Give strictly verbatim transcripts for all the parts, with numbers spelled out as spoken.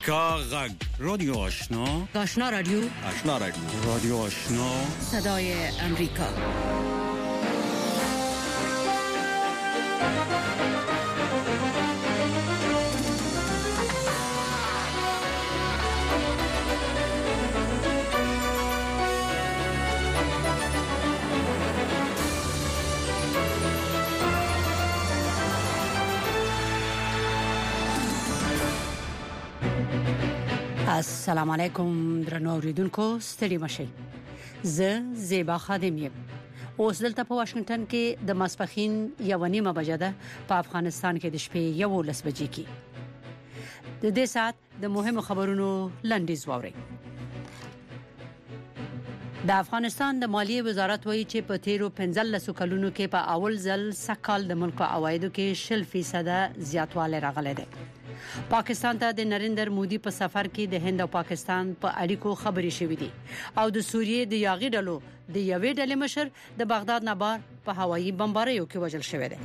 کاغذ رادیو آشنا آشنا رادیو آشنا رادیو رادیو آشنا صدای امریکا. السلام علیکم درنو اوریدونکو، ستړي مشئ. زه زیبا خادم یم. اوس دلته په واشنگټن کې د ماسپخین یو نیمه بجه ده. په افغانستان کې د شپې یو لس بجې کې د دې سات د مهمو خبرونو لنډیز واورئ. د افغانستان د مالیې وزارت وایي چې په تیرو پنځلسو کلونو کې په اول ځل سکهال د ملک عوایدو کې شل فیصد زیاتوالی راغلی دی. پاکستان ته د نریندر مودي په سفر کې د هند او پاکستان په اړیکو خبرې شوې دي او د سوریې د یاغي ډلو د یوې ډلې مشر د بغداد نه بار په هوایي بمباریو کې وژل شوی دی.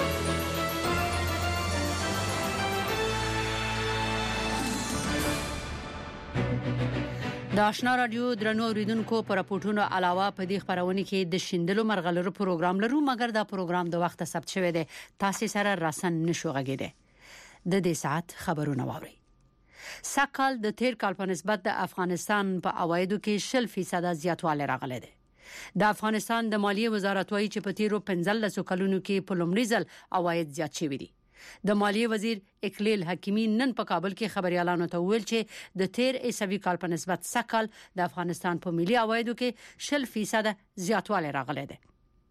د آشنا رادیو درنو اوریدونکو پر راپورټونو علاوه په دې خبرونه کې د شیندلو مرغلرو پروګرام لرو، مګر دا پروګرام د وخت ثبت شوی دی. تاسو سره راسن نشو غږیده. د دې ساعت خبرونه واوري. سکهال د تیر کال په نسبت د افغانستان په عوایدو کې شل فیصد زیاتوالی راغلی دی. د افغانستان د مالیې وزارت وایي چې په تیرو پنځلسو کلونو کې په لومړي ځل عواید زیات شوي دي. د مالیې وزیر اکلیل حکیمی نن په کابل کې خبريالانو ته ویل چې د تیر عیسوي کال په نسبت سکهال د افغانستان په ملي عوایدو کې شل فیصد زیاتوالی راغلی دی.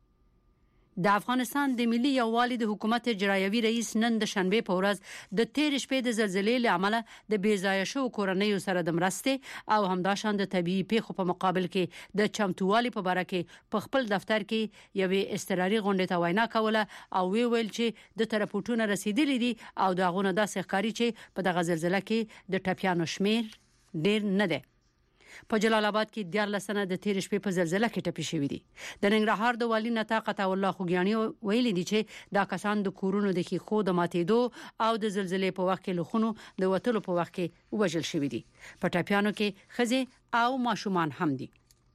د افغانستان د ملي یووالي د حکومت اجرایوي رئیس نن د شنبه په ورځ د تیر شپې د زلزلې لامل د بیځایه شو کورنۍ سره د مرستې او همداشان د طبيعي پیښو په مقابل کې د چمتووالي په اړه کې په خپل دفتر کې یوې استراري غونډې ته وینا کوله او وی ویل چې د طرفونو رسیدلې دي او داغونه داسې ښکاري چې په دغه زلزلې کې د ټپيانو شمیر ډیر نه دی. په جلال آباد کې دیارلس سنه د تیر شپې په زلزلې کې ټپي شوې دي. د ننګرهار د والی نطاقت الله خوګیانی ویلي دي چې دا کسان د کورونو د کې خو د ماتېدو او د زلزلې په وخت کې لخونو د وټلو په وخت کې وژل شوې دي. په ټپيانو کې خزه او ماشومان هم دي.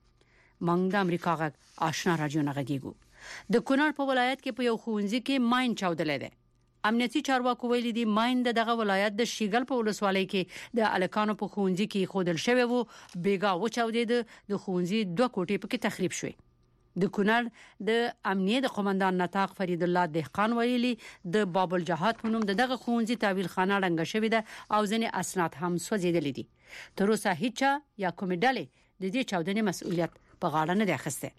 منګ د امریکا غږ آشنا رادیو نه غږیږي. د کونړ په ولایت کې په یو ښوونځي کې ماین چاودلې ده. امنیتي چارواکو ویلي دي ماین دغه ولایت د شیګل په ولسوالۍ کې د الکانو په ښوونځي کې خودل شوی وو. بیګا و چاودید د ښوونځي دوه کوټې پکې تخریب شوې. د کونړ د امنیت د قومندان نطاق فرید الله دهقان ویلي د باب الجهاد په نوم دغه ښوونځي تعویل خانه رنګ شوی ده او ځنې اسناد هم سوځیدل دي. تر اوسه هیڅ یا کومې ډلې د دې چاودنې مسؤلیت په غاړه نه دی اخیسته.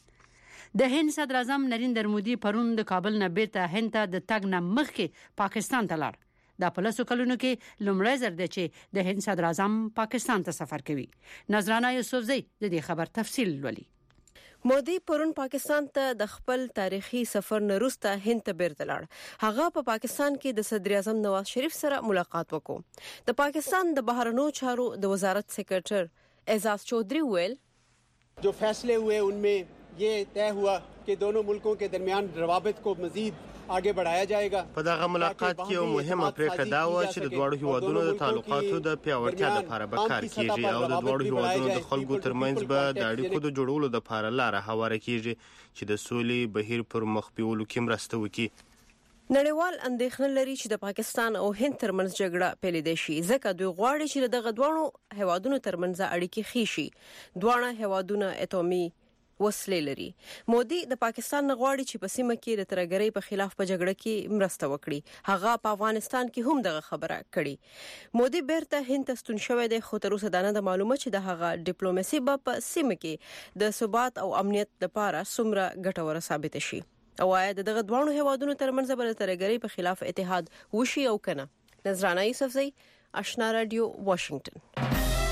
د هند صدر اعظم نریندر مودي پرون د کابل نه بیرته هند ته د تګ نه مخکې پاکستان ته لاړ. دا په لسو کلونو کې لومړی ځل دی چې د هند صدر اعظم پاکستان ته سفر کوي. نظرانه یوسفزئی د دې خبر تفصیل ولي. مودي پرون پاکستان ته د خپل تاریخي سفر نه وروسته هند ته بیرته لاړ. هغه په پاکستان کې د صدر اعظم نواز شریف سره ملاقات وکړ. د پاکستان د بهرنیو چارو د وزارت سیکریټر اعزاز چودھری ویل جو فیصلے ہوئے ان میں یہ طے ہوا کہ دونوں ملکوں کے درمیان روابط کو مزید آگے بڑھایا جائے گا. په دغه ملاقات کې یو مهمه پریکړه دا و چې د دوه هیوادونو د تعلقاتو د پیاوړتیا لپاره به کار کیږي او د دوه هیوادونو د خلکو ترمنځ به د اړیکو د جوړولو لپاره لار هواره کیږي چې د سولې بهیر پر مخ بیولو کې مرسته وکړي. نړیوال اندېښنه لري چې د پاکستان او هند ترمنځ جګړه پیلېدای شي ځکه دوی غواړي چې دغه دوه هیوادونو ترمنځ اړیکې ښې شي. دوه هیوادونه اټومي وسلې لري. مودي د پاکستان غواړي چې په سیمه کې د ترګرۍ په خلاف په جګړه کې مرسته وکړي. هغه په افغانستان کې هم دغه خبره کړې. مودي بیرته هند ته ستون شوی دی خو تر اوسه دا نه معلومه چې د هغه ډیپلوماسي په سیمه کې د ثبات او امنیت لپاره څومره ګټوره ثابت شي. او آیا دغه دوه هیوادونو ترمنځ به د ترګرۍ په خلاف اتحاد وشي او کنه. نظرانه یوسفزئی، آشنا رادیو، واشنگټن.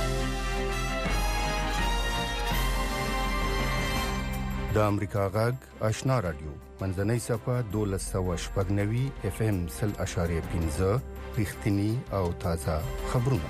د امریکا غږ آشنا رادیو منځنۍ صفه دولس سوه شپږ نوي اف ام سل اشاریه پنځه رښتینی او تازه خبرونه.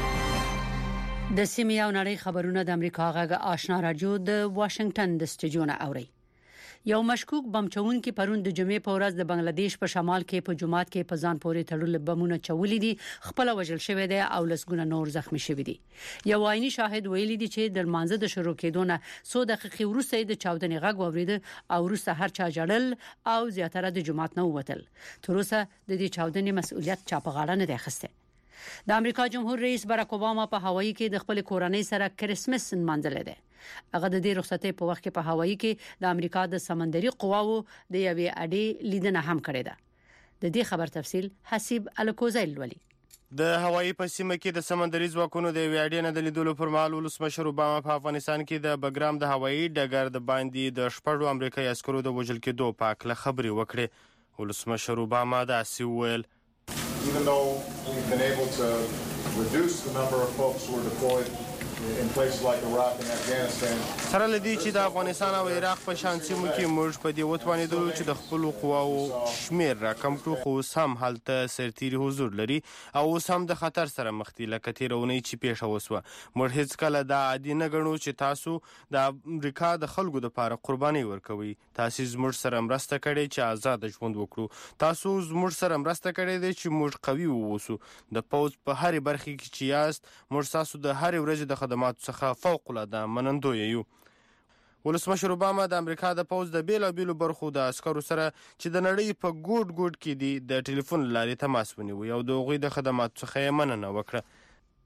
د سیمې او نړۍ خبرونه د امریکا غږ آشنا رادیو د واشنگټن د سټډیو نه اوري. یو مشکوک بم چونکي پرون د جمعې په ورځ د بنگلاديش په شمال کې په جماعت کې په ځان پورې تړل بمونه چولې دي خپل وژل شوی دی او لسګونه نور زخمی شوی دي. یو عیني شاهد ویلي دی چې د مانزه د شروع کېدونه څو دقیقې وروسته د چاودنې غږ واورید او وروسته هر چا جړل او زیاتره د جماعت نه ووتل. تر اوسه د دې چاودنې مسؤلیت چا په غاړه نه دی اخیسته. د امریکا جمهور رئیس باراک اوباما په هوایي کې د خپل کورنۍ سره کرسمس نمانځل دي. هغه د دې رخصتۍ په وخت کې په هوایي کې د امریکا د سمندري قواو د یوې اډې لیدنه هم کړې ده. د دې خبر تفصیل حسیب الکوزیل ولي. د هوایي په سیمه کې د سمندري ځواکونو د یوې اډې نه د لیدلو پر مهال ولسمشر اوباما په افغانستان کې د بګرام د هوایي ډګر د باندې د شپږو امریکایي عسکرو د وژل کېدو په اړه خبرې وکړې. ولسمشر اوباما داسې وویل: Even though we've been able to reduce the number of folks who are deployed in places like Iraq and Afghanistan. سره لدی چې د افغانستان او عراق په شان سیمو کې موږ په دې وتوانیدلو چې د خپل قواو شمیر راکم کړو، خو سم حالته سرتيري حضور لري او سم د خطر سره مخ دي لکه تیرونی چې پیښه وسوه. موږ هیڅ کله دا عادي نه ګڼو چې تاسو د امریکا د خلکو لپاره قرباني ورکوي. تاسو زموږ سره مرسته کړې چې آزاد ژوند وکړو. تاسو زموږ سره مرسته کړې دي چې موږ قوي ووسو. د پوز په هر برخه کې چې یاست موږ تاسو د هر ورځې د خدماتو څخه فوق العاده منندوی یو. ولسمشر اوباما د امریکا د پوز د بیلو بیلو برخو د عسکرو سره چې د نړۍ په ګوټ ګوټ کې دي د ټلیفون لارې تماس ونیوي او د هغوی د خدماتو څخه مننه وکړه.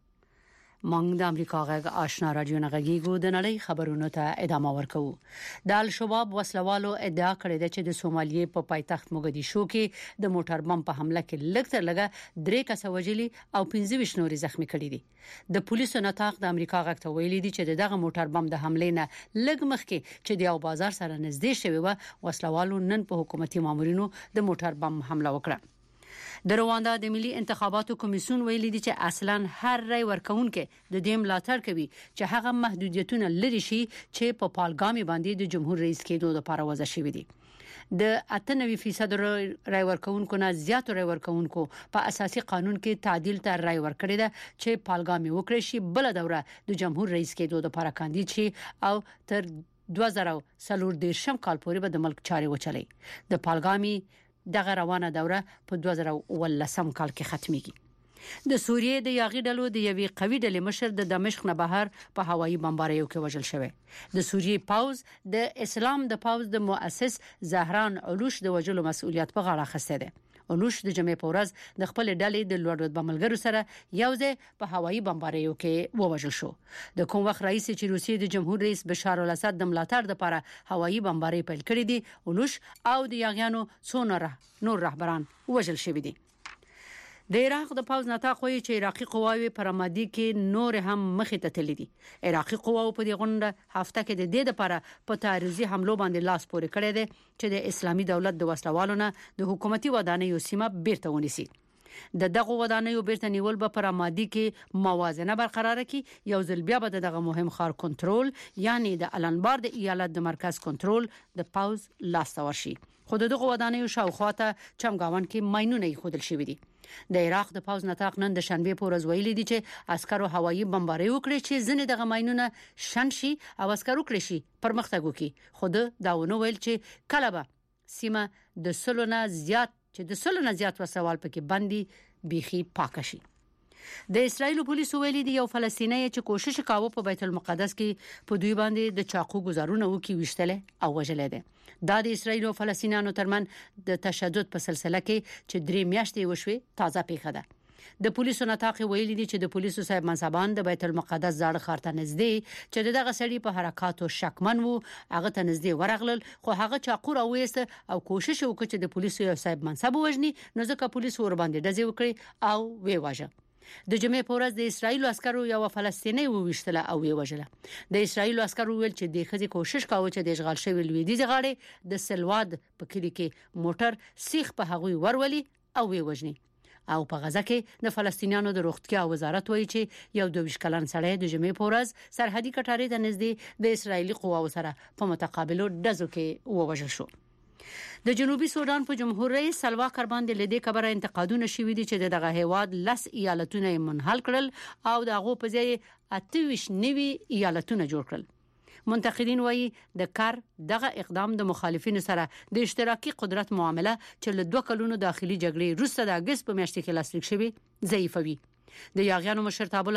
مونږ د امریکا غږ آشنا رادیو نه غږیږو د نړۍ خبرونو ته ادامه ورکوو. د الشباب وسلوالو ادعا کړې ده چې د سومالیې په پایتخت موګدیشو کې د موټر بم په حمله کې لږ تر لږه درې کسه وژلي او پنځه ویشت نور زخمی کړي دي. د پولیسو نطاق د امریکا غږ ته ویلي دي چې دغه موټر بم د حملې نه لږ مخکې چې د یو بازار سره نږدې شوی و وسلوالو نن په حکومتي مامورینو د موټر بم حمله وکړه. د رواندا د ملي انتخاباتو کمیسیون ویلي دی چې اصلا هر رای ورکونکو د دې ملاتړ کوي چې هغه محدودیتونه لري شي چې په پالګامي باندې د جمهور رئیس کېدو لپاره وضع شوی دی. د اته نوي فیصد رای ورکونکو نه زیات رای ورکونکو په اساسي قانون کې تعدیل ته رای ورکړی ده چې پالګامي وکړي شي بل دوره د جمهور رئیس کېدو لپاره کاندید شي او تر دوه زره څلور دیرشم کال پورې به د ملک چاري وچلي. د پالګامي دغه روانه دوره په دوه زره ولسم کال کې ختميږي. د سوریې د یاغي ډلو د یوې قوي ډلې مشر د دمشق نه بهر په هوایي بمباریو کې وژل شوی. د سوریې پاوز د اسلام د پاوز د مؤسس زهران علوش د وژلو مسؤلیت په غاړه اخیسته ده. علوش د جمعې په ورځ د خپل ډلې د لوړ رتبه ملګرو سره یوځای په هوایي بمباریو کې ووژل شو. د کوم وخت رئیس چې روسیې د جمهور رئیس بشار الاسد د ملاتړ لپاره هوایي بمباری پیل کړې دي، علوش او د یاغیانو څو نور رهبران وژل شوی دي. د عراق د پاوز نطاق وایي چې عراقي قواوې پر آمادی کې نور هم مخې ته تللي دي. عراقي قواو په دې غونډه هفته کې د دې لپاره په تعرضي حملو باندې لاس پورې کړی دی چې د اسلامي دولت د وسلوالو نه د حکومتي ودانیو سیمه بیرته ونیسي. د دغه ودانیو بیرته نیول به پر آمادی کې موازنه برقرار کړي. یو ځل بیا به دغه مهم خار کنټرول یعنی د الانبار د ایالت د مرکز کنټرول د پاوز لاس ورشي. خو دغه ودانیو شاوخواته چمګاون کې ماينونه خودل شوی دي. د عراق د پاوز نطاق نن د شنبه په ورځ ویلي دي چې عسکرو هوایي بمباری وکړي چې ځنې دغه ماينونه شنشي او عسکرو کړی شي پرمختګ وکړي. خود داونه ویل چې کله به سیمه د سلونه زیات چې د سلونه زیات وسوال پکې باندې بيخي پاک شي. د اسرایل پولیسو ویلي دي یو فلسطینی چې کوشش کاوه په بیت المقدس کې په دوی باندې د چاقو گزارونه وکي وشتله او وجلې ده. دا د اسرایل او فلسطینیانو ترمن د تشدد په سلسله کې چې درې میاشتې وشوي تازه پیښه ده. د پولیسو نطاق ویلي دي چې د پولیسو صاحب منصبان د بیت المقدس زاړه ښار ته نږدې چې دغه سړي په حرکاتو شکمن وو هغه ته نږدې ورغلل، خو هغه چاقو راوېست او کوشش وکړ چې د پولیسو یو صاحب منصب وژني، نو ځکه پولیسو ور باندې ډزې وکړي او وی واژه. د جمعې په ورځ د اسرایل عسکرو یو فلسطینی وویشتله او وی وژله. د اسرایل عسکرو ویل چې د خځې کوشش کاوه چې د اشغال شوی لویدیځ غاړې د سلواد په کلی کې موټر سیخ په هغوی ورولي او وی وژني. او په غزه کې د فلسطینیانو د روغتیا وزارت وایي چې یو دوه کلن سړی د جمعې په ورځ سرحدي کټارې ته نږدې د اسرایلی قواو سره په متقابلو ډزو کې ووژل شو. د جنوبي سودان په جمهور رئیس سلوا کر باندې لدې کبره انتقادونه شوي دي چې دغه هیواد لس ایالتونه منحل کړل او دغه په ځای اته ویشت نوي ایالتونه جوړ کړل. منتقدین وایي د کار دغه اقدام د مخالفینو سره د اشتراکي قدرت معامله چې له دوه کلونو داخلي جګړې وروسته د اگست په میاشت کې لاسلیک شوی ضعیفوي. د یاغیانو مشرتابه